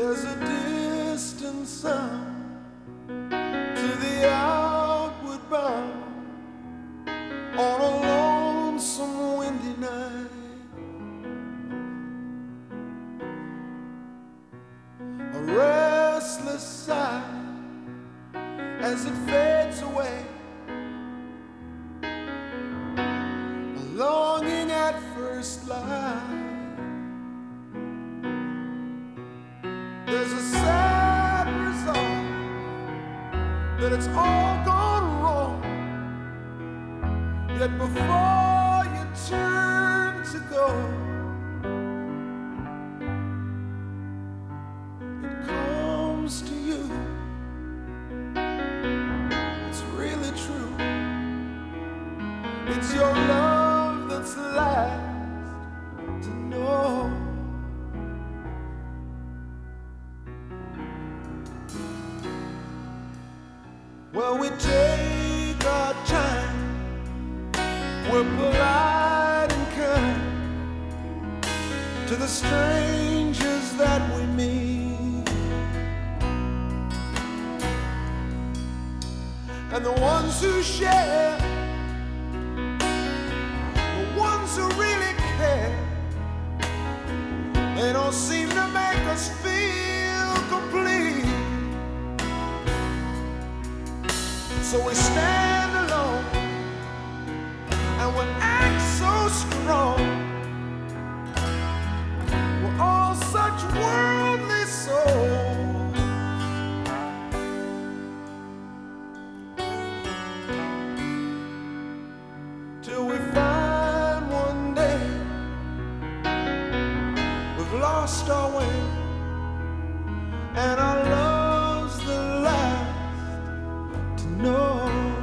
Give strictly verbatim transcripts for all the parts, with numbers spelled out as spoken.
There's a distant sound to the outward bound on a lonesome windy night. A restless sigh as it fades away, a longing at first light. There's a sad resolve that it's all gone wrong. Yet before you turn to go, it comes to you. It's really true. It's your love that's last to know. Well, we take our time, we're polite and kind to the strangers that we meet, and the ones who share, the ones who really care, they don't seem to make us feel complete. So we stand alone and we act so strong. We're all such worldly souls, till we find one day we've lost our way and our love's the last to know.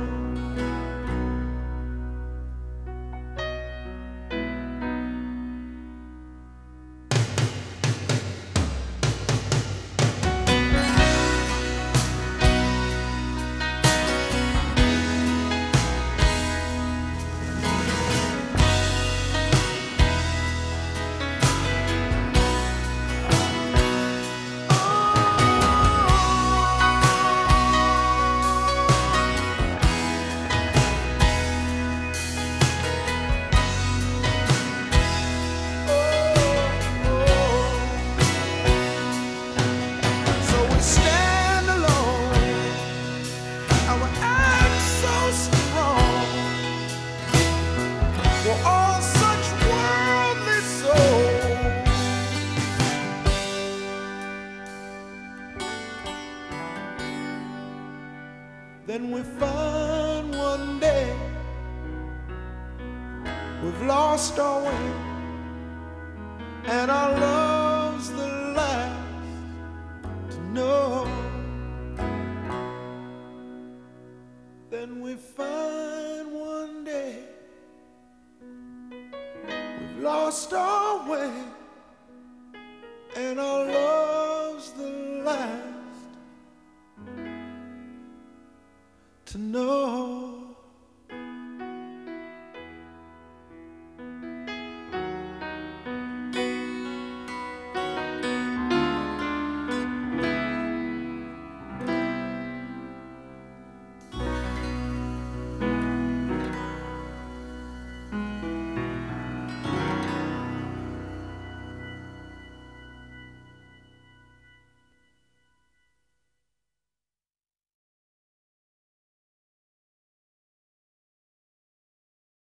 We're all such worldly souls, then we find one day we've lost our way and our love's the last to know. Then we find one day we've lost our way and our love